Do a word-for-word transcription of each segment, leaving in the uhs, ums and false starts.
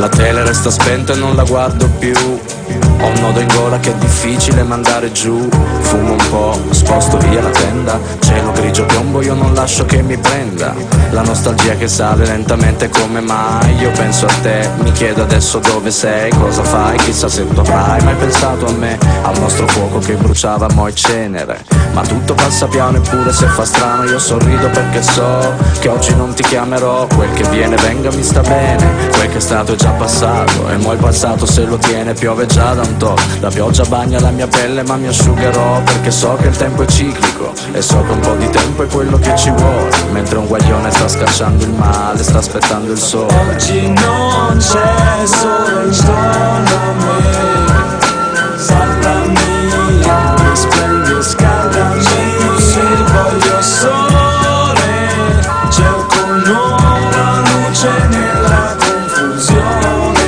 La tele resta spenta e non la guardo più. Ho un nodo in gola che è difficile mandare giù. Fumo un po', sposto via la tenda. Cielo grigio piombo, io non lascio che mi prenda. La nostalgia che sale lentamente, come mai? Io penso a te, mi chiedo adesso dove sei, cosa fai, chissà se tu avrai mai pensato a me, al nostro fuoco che bruciava mo' e cenere. Ma tutto passa piano eppure se fa strano io sorrido perché so che oggi non ti chiamerò. Quel che viene venga mi sta bene, quel che è stato è già passato e mo' il passato se lo tiene piove già da un to'. La pioggia bagna la mia pelle ma mi asciugherò perché so che il tempo è ciclico e so che un po' di tempo è quello che ci vuole. Mentre un guaglione sta scacciando il male, sta aspettando il sole. Oggi non c'è sole intorno a me, salvami, risplendi, scaldami, voglio sole, cerco nuova luce nella confusione,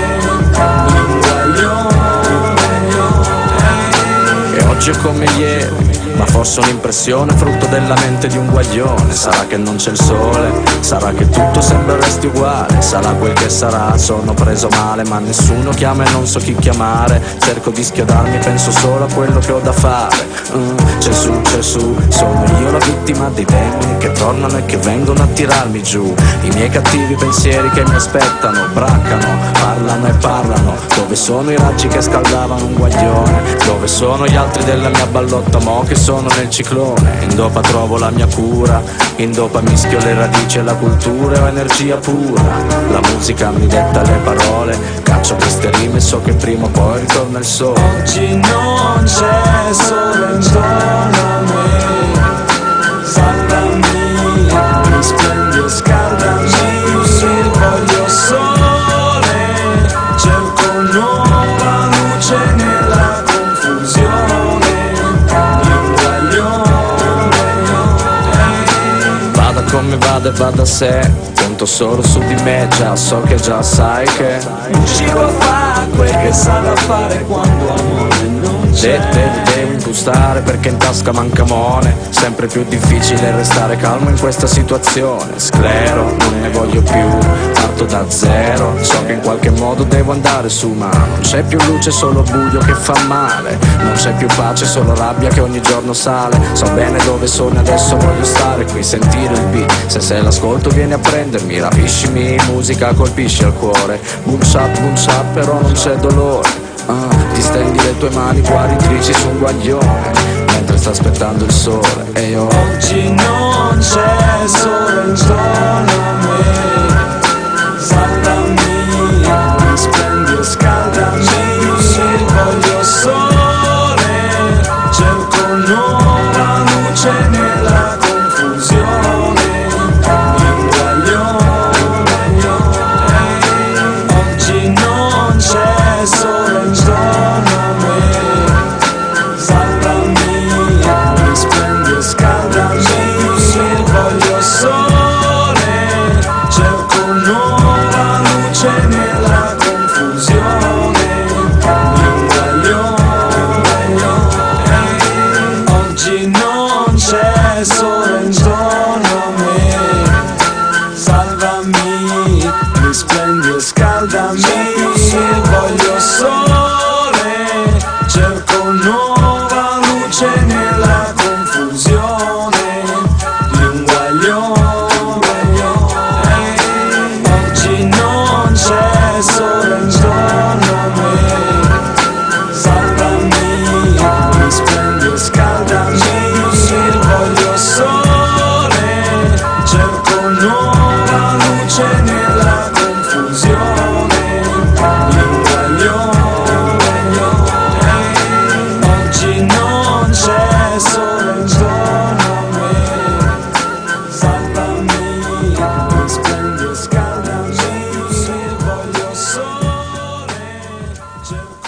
e oggi è come ieri, ma forse un'impressione frutto della mente di un guaglione. Sarà che non c'è il sole, sarà che tutto sembra resti uguale, sarà quel che sarà, sono preso male ma nessuno chiama e non so chi chiamare. Cerco di schiodarmi, penso solo a quello che ho da fare. mm, C'è su, c'è su, sono io la vittima dei demoni che tornano e che vengono a tirarmi giù. I miei cattivi pensieri che mi aspettano, braccano, parlano e parlano. Dove sono i raggi che scaldavano un guaglione? Dove sono gli altri della mia ballotta mo' che sono nel ciclone? In dopa trovo la mia cura, in dopa mischio le radici e la cultura, ho energia pura. La musica mi detta le parole, caccio queste rime e so che prima o poi ritorna il sole. oggi non c'è sole intorno a me, salvami, risplendi, scaldami, voglio sole, cerco nuova luce nella confusione, vada come vada e vada a sé, conto solo su di me, già so che già sai che uscirò a fare quel che sa da fare quando amore non c'è. De, de, devo impostare perché in tasca manca mone. Sempre più difficile restare calmo in questa situazione. Sclero, non ne voglio più, parto da zero. So che in qualche modo devo andare su, ma non c'è più luce, solo buio che fa male. Non c'è più pace, solo rabbia che ogni giorno sale. So bene dove sono, adesso voglio stare qui, sentire il beat. Se se l'ascolto vieni a prendermi, rapiscimi, musica colpisce al cuore. Boom shap, boom shap, però non c'è dolore. Ah, ti stendi le tue mani guaritrici su un guaglione mentre sta aspettando il sole e io oggi non c'è sole intorno a me, salvami, risplendi, scaldami, voglio sole, cerco nuova luce nella confusione, oggi non c'è sole intorno a me, salvami, risplendi, scaldami, voglio sole, cerco nuova luce nella confusione, oggi non c'è sole intorno a me, salvami, risplendi, scaldami, voglio sole, cerco nuova luce nella confusione di un guaglione. Oggi non c'è sole intorno a me, salvami, risplendi, scaldami, voglio sole, cerco nuova luce nella confusione di un guaglione. Oggi non c'è sole intorno a me, salvami, risplendi, scaldami, voglio sole, cerco